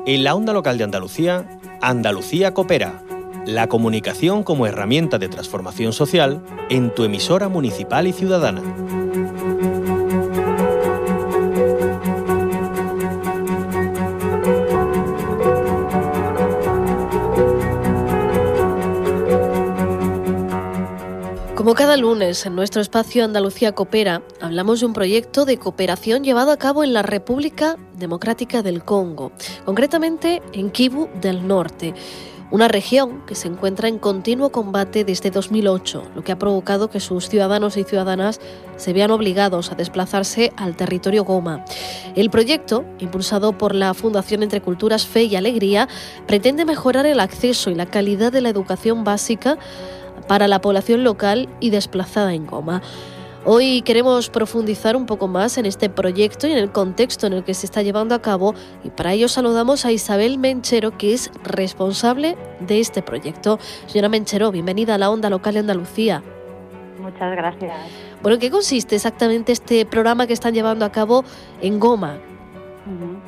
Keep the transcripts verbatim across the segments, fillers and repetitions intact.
En la onda local de Andalucía, Andalucía Coopera, la comunicación como herramienta de transformación social en tu emisora municipal y ciudadana. Como cada lunes, en nuestro espacio Andalucía Coopera, hablamos de un proyecto de cooperación llevado a cabo en la República Democrática del Congo, concretamente en Kivu del Norte, una región que se encuentra en continuo combate desde dos mil ocho, lo que ha provocado que sus ciudadanos y ciudadanas se vean obligados a desplazarse al territorio Goma. El proyecto, impulsado por la Fundación Entre Culturas, Fe y Alegría, pretende mejorar el acceso y la calidad de la educación básica para la población local y desplazada en Goma. Hoy queremos profundizar un poco más en este proyecto y en el contexto en el que se está llevando a cabo, y para ello saludamos a Isabel Menchero, que es responsable de este proyecto. Señora Menchero, bienvenida a la Onda Local de Andalucía. Muchas gracias. Bueno, ¿en qué consiste exactamente este programa que están llevando a cabo en Goma? Uh-huh.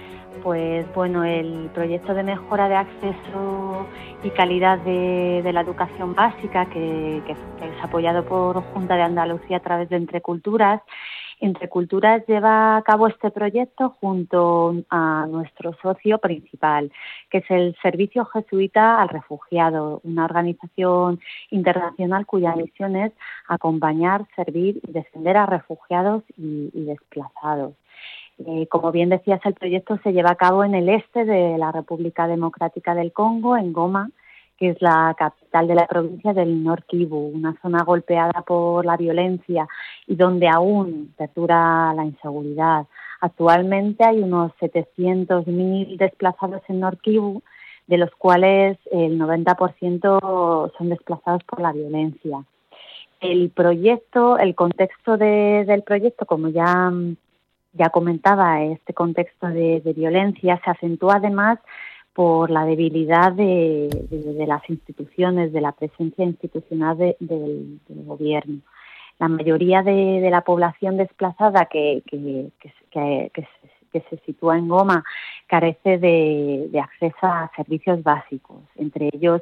Pues bueno, el proyecto de mejora de acceso y calidad de, de la educación básica, que, que, que es apoyado por Junta de Andalucía a través de Entre Culturas. Entre Culturas lleva a cabo este proyecto junto a nuestro socio principal, que es el Servicio Jesuita al Refugiado, una organización internacional cuya misión es acompañar, servir y defender a refugiados y, y desplazados. Eh, como bien decías, el proyecto se lleva a cabo en el este de la República Democrática del Congo, en Goma, que es la capital de la provincia del Nord Kivu, una zona golpeada por la violencia y donde aún perdura la inseguridad. Actualmente hay unos setecientos mil desplazados en Nord Kivu, de los cuales el noventa por ciento son desplazados por la violencia. El proyecto, el contexto de, del proyecto, como ya Ya comentaba, este contexto de, de violencia se acentúa además por la debilidad de, de, de las instituciones, de la presencia institucional de, de, del gobierno. La mayoría de, de la población desplazada que, que, que, que, que, se, que se sitúa en Goma carece de, de acceso a servicios básicos, entre ellos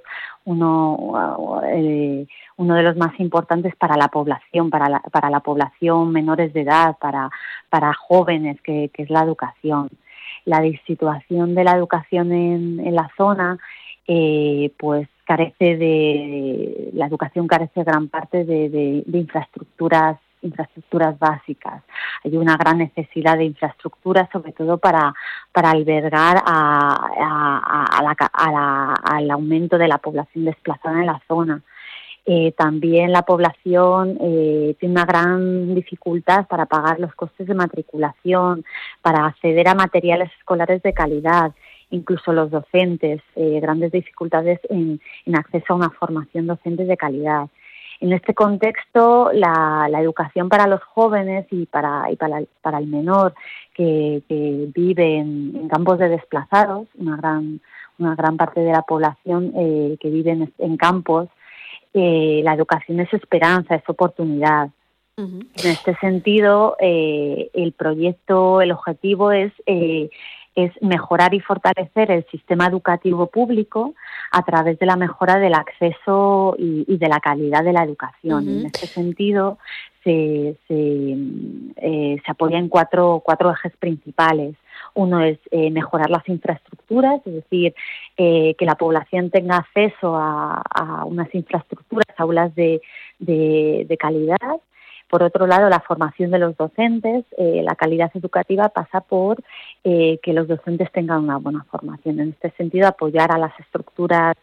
uno, eh, uno de los más importantes para la población, para la, para la población menores de edad, para, para jóvenes, que, que es la educación. La situación de la educación en, en la zona, eh, pues carece de, la educación carece gran parte de, de, de infraestructuras infraestructuras básicas. Hay una gran necesidad de infraestructuras, sobre todo para, para albergar a, a, a la, a la, al aumento de la población desplazada en la zona. Eh, también la población eh, tiene una gran dificultad para pagar los costes de matriculación, para acceder a materiales escolares de calidad. Incluso los docentes, eh, grandes dificultades en, en acceso a una formación docente de calidad. En este contexto, la, la educación para los jóvenes y para, y para, para el menor que, que vive en, en campos de desplazados, una gran, una gran parte de la población eh, que vive en, en campos, eh, la educación es esperanza, es oportunidad. Uh-huh. En este sentido, eh, el proyecto, el objetivo es... Eh, es mejorar y fortalecer el sistema educativo público a través de la mejora del acceso y, y de la calidad de la educación. Uh-huh. En este sentido, se, se, eh, se apoya en cuatro, cuatro ejes principales. Uno es eh, mejorar las infraestructuras, es decir, eh, que la población tenga acceso a, a unas infraestructuras, aulas de, de, de calidad. Por otro lado, la formación de los docentes, eh, la calidad educativa pasa por eh, que los docentes tengan una buena formación. En este sentido, apoyar a las estructuras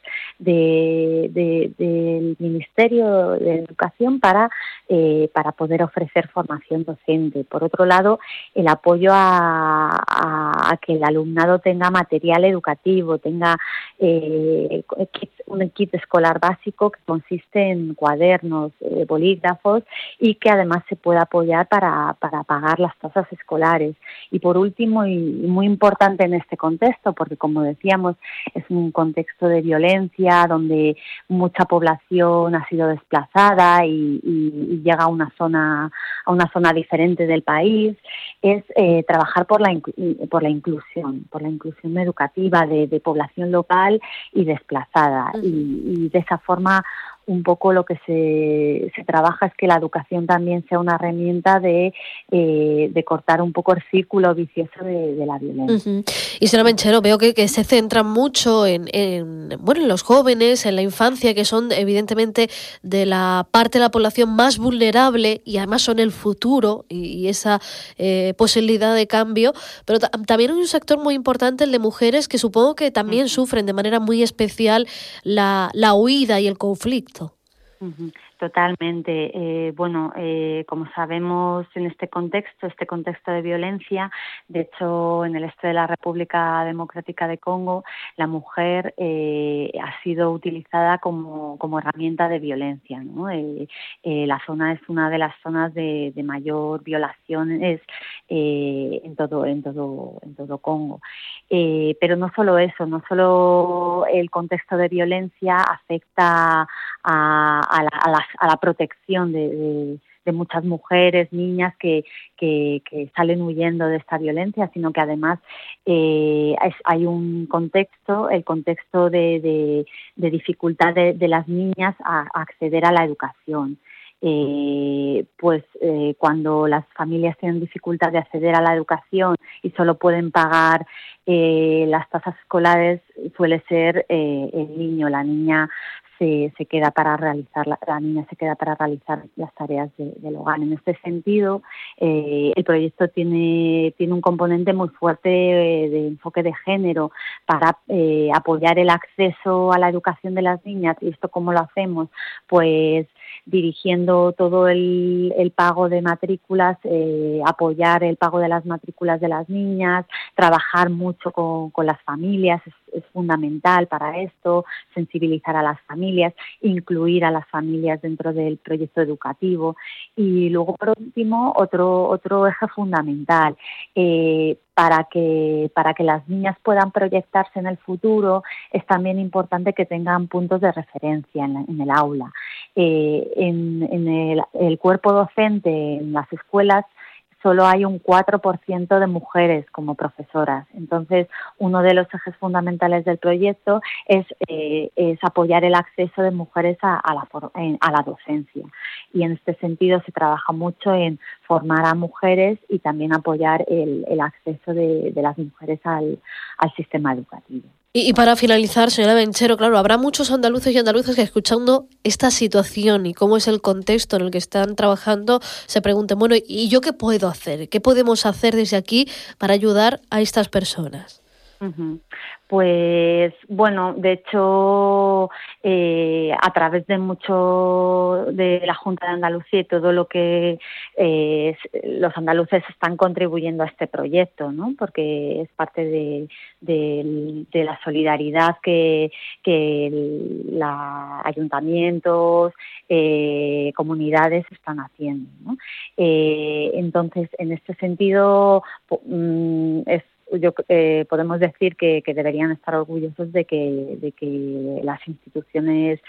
de, de, del Ministerio de Educación para, eh, para poder ofrecer formación docente. Por otro lado, el apoyo a, a, a que el alumnado tenga material educativo, tenga eh, un kit escolar básico que consiste en cuadernos, eh, bolígrafos y que además se pueda apoyar para, para pagar las tasas escolares. Y por último, y, y muy importante en este contexto, porque como decíamos, es un contexto de violencia donde mucha población ha sido desplazada y, y, y llega a una zona a una zona diferente del país, es eh, trabajar por la por la inclusión, por la inclusión educativa de, de población local y desplazada. Uh-huh. y, y de esa forma un poco lo que se, se trabaja es que la educación también sea una herramienta de, eh, de cortar un poco el círculo vicioso de, de la violencia. Uh-huh. Y señora Menchero, veo que, que se centran mucho en, en, bueno, en los jóvenes, en la infancia, que son evidentemente de la parte de la población más vulnerable y además son el futuro y, y esa eh, posibilidad de cambio, pero t- también hay un sector muy importante, el de mujeres, que supongo que también uh-huh. sufren de manera muy especial la, la huida y el conflicto. Totalmente. Eh, bueno, eh, como sabemos en este contexto, este contexto de violencia, de hecho en el este de la República Democrática de Congo, la mujer eh, ha sido utilizada como, como herramienta de violencia, ¿no? Eh, eh, la zona es una de las zonas de, de mayor violaciones eh, en todo, en todo, en todo Congo. Eh, pero no solo eso, no solo el contexto de violencia afecta a, a, la, a, la, a la protección de, de, de muchas mujeres, niñas que, que, que salen huyendo de esta violencia, sino que además eh, es, hay un contexto, el contexto de, de, de dificultad de, de las niñas a, a acceder a la educación. Eh, pues eh, cuando las familias tienen dificultad de acceder a la educación y solo pueden pagar eh, las tasas escolares, suele ser eh, el niño, la niña se, se queda para realizar la, la niña se queda para realizar las tareas de, del hogar. En este sentido, eh, el proyecto tiene tiene un componente muy fuerte de, de enfoque de género para eh, apoyar el acceso a la educación de las niñas. ¿Y esto cómo lo hacemos? Pues dirigiendo todo el, el pago de matrículas, eh, apoyar el pago de las matrículas de las niñas, trabajar mucho con, con las familias, es, es fundamental para esto, sensibilizar a las familias, incluir a las familias dentro del proyecto educativo. Y luego, por último, otro, otro eje fundamental, eh, para que, para que las niñas puedan proyectarse en el futuro, es también importante que tengan puntos de referencia en, la, en el aula. Eh, en en el, el cuerpo docente en las escuelas solo hay un cuatro por ciento de mujeres como profesoras. Entonces, uno de los ejes fundamentales del proyecto es, eh, es apoyar el acceso de mujeres a, a, la, a la docencia. Y en este sentido se trabaja mucho en formar a mujeres y también apoyar el, el acceso de, de las mujeres al, al sistema educativo. Y, y para finalizar, señora Menchero, claro, habrá muchos andaluces y andaluzas que escuchando esta situación y cómo es el contexto en el que están trabajando, se pregunten, bueno, ¿y yo qué puedo hacer? ¿Qué podemos hacer desde aquí para ayudar a estas personas? Uh-huh. Pues bueno, de hecho, eh, a través de mucho de la Junta de Andalucía y todo lo que eh, los andaluces están contribuyendo a este proyecto, ¿no? Porque es parte de, de, de la solidaridad que, que los ayuntamientos, eh, comunidades están haciendo, ¿no? Eh, entonces, en este sentido, es Yo, eh, podemos decir que, que deberían estar orgullosos de que, de que las instituciones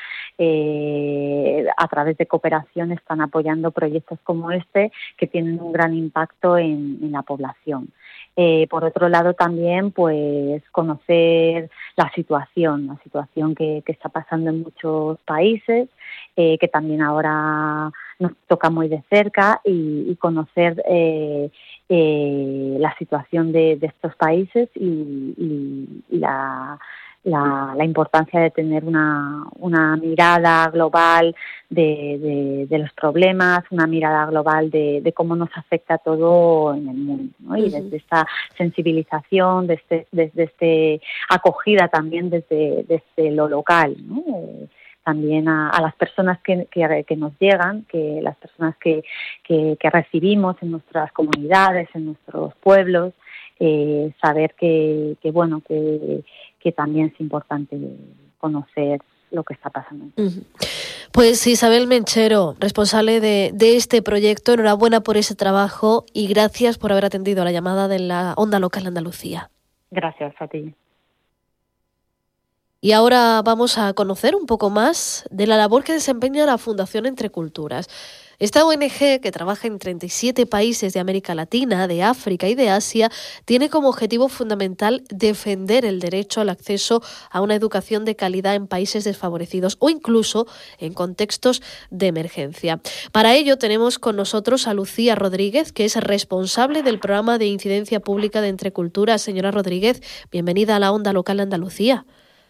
eh, a través de cooperación están apoyando proyectos como este que tienen un gran impacto en, en la población. Eh, por otro lado también pues conocer la situación, la situación que, que está pasando en muchos países, eh, que también ahora nos toca muy de cerca y, y conocer eh, eh, la situación de, de estos países y, y, y la, la, la importancia de tener una, una mirada global de, de, de los problemas, una mirada global de, de cómo nos afecta todo en el mundo, ¿no? Y desde esta sensibilización, desde, desde este acogida también desde, desde lo local, ¿no? Eh, también a, a las personas que, que, que nos llegan, que las personas que, que, que recibimos en nuestras comunidades, en nuestros pueblos, eh, saber que, que bueno que, que también es importante conocer lo que está pasando. Uh-huh. Pues Isabel Menchero, responsable de, de este proyecto, enhorabuena por ese trabajo y gracias por haber atendido a la llamada de la Onda Local Andalucía. Gracias a ti. Y ahora vamos a conocer un poco más de la labor que desempeña la Fundación Entre Culturas. Esta O N Ge, que trabaja en treinta y siete países de América Latina, de África y de Asia, tiene como objetivo fundamental defender el derecho al acceso a una educación de calidad en países desfavorecidos o incluso en contextos de emergencia. Para ello tenemos con nosotros a Lucía Rodríguez, que es responsable del programa de incidencia pública de Entre Culturas. Señora Rodríguez, bienvenida a la Onda Local Andalucía.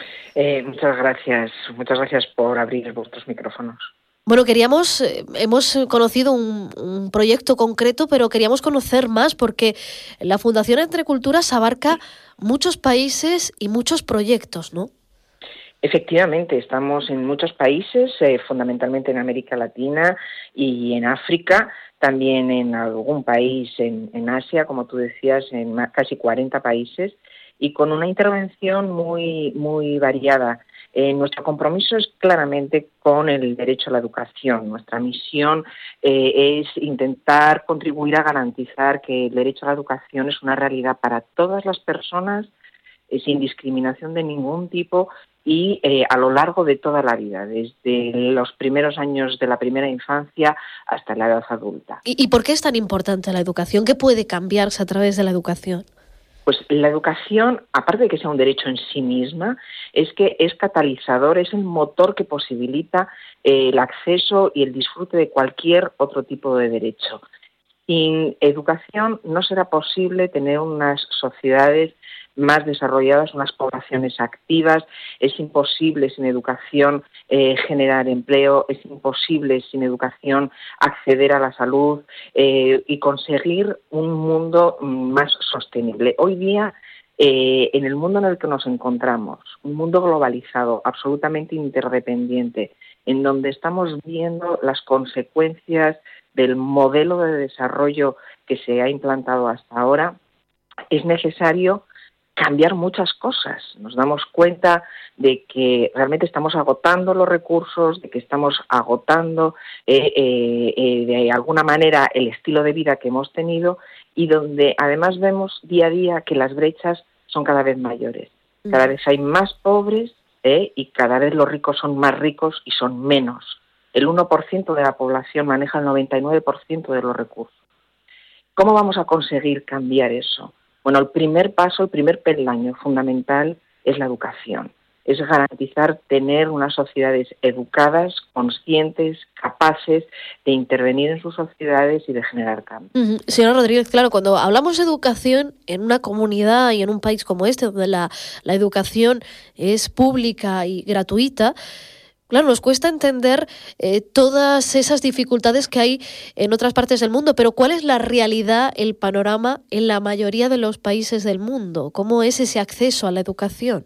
Eh, muchas gracias, muchas gracias por abrir vuestros micrófonos. Bueno, queríamos, eh, hemos conocido un, un proyecto concreto, pero queríamos conocer más porque la Fundación Entre Culturas abarca muchos países y muchos proyectos, ¿no? Efectivamente, estamos en muchos países, eh, fundamentalmente en América Latina y en África, también en algún país en, en Asia, como tú decías, en más, casi cuarenta países, y con una intervención muy, muy variada. Eh, nuestro compromiso es claramente con el derecho a la educación. Nuestra misión eh, es intentar contribuir a garantizar que el derecho a la educación es una realidad para todas las personas, eh, sin discriminación de ningún tipo y eh, a lo largo de toda la vida, desde los primeros años de la primera infancia hasta la edad adulta. ¿Y, y por qué es tan importante la educación? ¿Qué puede cambiarse a través de la educación? Pues la educación, aparte de que sea un derecho en sí misma, es que es catalizador, es el motor que posibilita eh, el acceso y el disfrute de cualquier otro tipo de derecho. Sin educación no será posible tener unas sociedades más desarrolladas, unas poblaciones activas. Es imposible sin educación eh, generar empleo, es imposible sin educación acceder a la salud eh, y conseguir un mundo más sostenible. Hoy día, eh, en el mundo en el que nos encontramos, un mundo globalizado, absolutamente interdependiente, en donde estamos viendo las consecuencias del modelo de desarrollo que se ha implantado hasta ahora, es necesario cambiar muchas cosas. Nos damos cuenta de que realmente estamos agotando los recursos, de que estamos agotando eh, eh, eh, de alguna manera el estilo de vida que hemos tenido y donde además vemos día a día que las brechas son cada vez mayores. Cada vez hay más pobres eh, y cada vez los ricos son más ricos y son menos. El uno por ciento de la población maneja el noventa y nueve por ciento de los recursos. ¿Cómo vamos a conseguir cambiar eso? Bueno, el primer paso, el primer peldaño fundamental es la educación. Es garantizar tener unas sociedades educadas, conscientes, capaces de intervenir en sus sociedades y de generar cambios. Uh-huh. Señora Rodríguez, claro, cuando hablamos de educación en una comunidad y en un país como este, donde la, la educación es pública y gratuita, claro, nos cuesta entender eh, todas esas dificultades que hay en otras partes del mundo, pero ¿cuál es la realidad, el panorama en la mayoría de los países del mundo? ¿Cómo es ese acceso a la educación?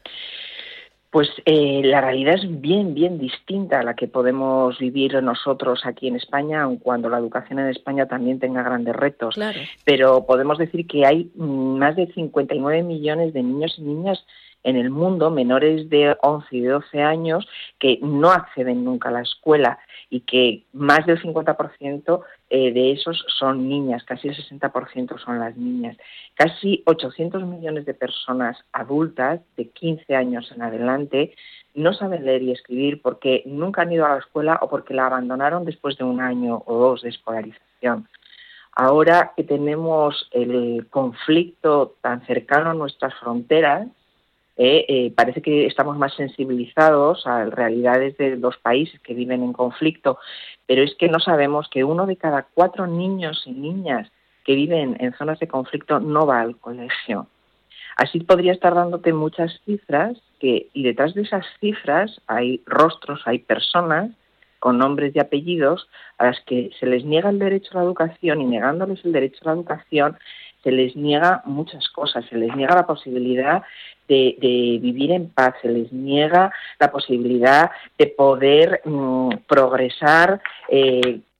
Pues eh, la realidad es bien, bien distinta a la que podemos vivir nosotros aquí en España, aun cuando la educación en España también tenga grandes retos. Claro. Pero podemos decir que hay más de cincuenta y nueve millones de niños y niñas en el mundo, menores de once y de doce años, que no acceden nunca a la escuela y que más del cincuenta por ciento eh, de esos son niñas, casi el sesenta por ciento son las niñas. Casi ochocientos millones de personas adultas de quince años en adelante no saben leer y escribir porque nunca han ido a la escuela o porque la abandonaron después de un año o dos de escolarización. Ahora que tenemos el conflicto tan cercano a nuestras fronteras, Eh, eh, parece que estamos más sensibilizados a realidades de los países que viven en conflicto, pero es que no sabemos que uno de cada cuatro niños y niñas que viven en zonas de conflicto no va al colegio. Así podría estar dándote muchas cifras que, y detrás de esas cifras hay rostros, hay personas con nombres y apellidos a las que se les niega el derecho a la educación y negándoles el derecho a la educación se les niega muchas cosas, se les niega la posibilidad de, de vivir en paz, se les niega la posibilidad de poder mmm, progresar eh,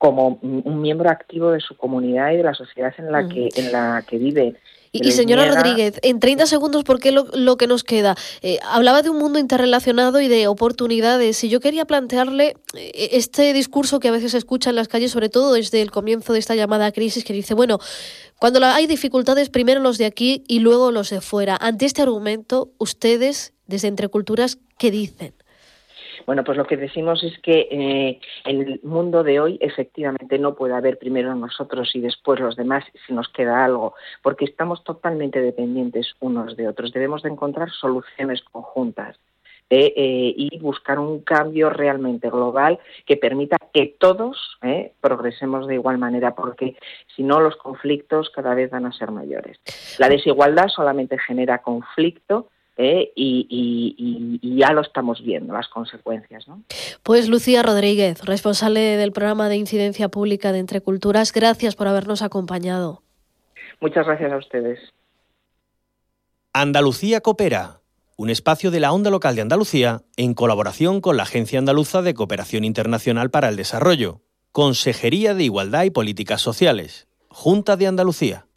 como un miembro activo de su comunidad y de la sociedad en la que, en la que vive. Y, y señora niega... Rodríguez, en treinta segundos, ¿por qué lo, lo que nos queda? Eh, hablaba de un mundo interrelacionado y de oportunidades. Y yo quería plantearle eh, este discurso que a veces se escucha en las calles, sobre todo desde el comienzo de esta llamada crisis, que dice, bueno, cuando la, hay dificultades, primero los de aquí y luego los de fuera. Ante este argumento, ustedes, desde Entre Culturas, ¿qué dicen? Bueno, pues lo que decimos es que eh, en el mundo de hoy efectivamente no puede haber primero nosotros y después los demás si nos queda algo, porque estamos totalmente dependientes unos de otros. Debemos de encontrar soluciones conjuntas eh, eh, y buscar un cambio realmente global que permita que todos eh, progresemos de igual manera, porque si no los conflictos cada vez van a ser mayores. La desigualdad solamente genera conflicto. Eh, y, y, y ya lo estamos viendo, las consecuencias, ¿no? Pues Lucía Rodríguez, responsable del programa de incidencia pública de Entre Culturas, gracias por habernos acompañado. Muchas gracias a ustedes. Andalucía Coopera, un espacio de la Onda Local de Andalucía en colaboración con la Agencia Andaluza de Cooperación Internacional para el Desarrollo, Consejería de Igualdad y Políticas Sociales, Junta de Andalucía.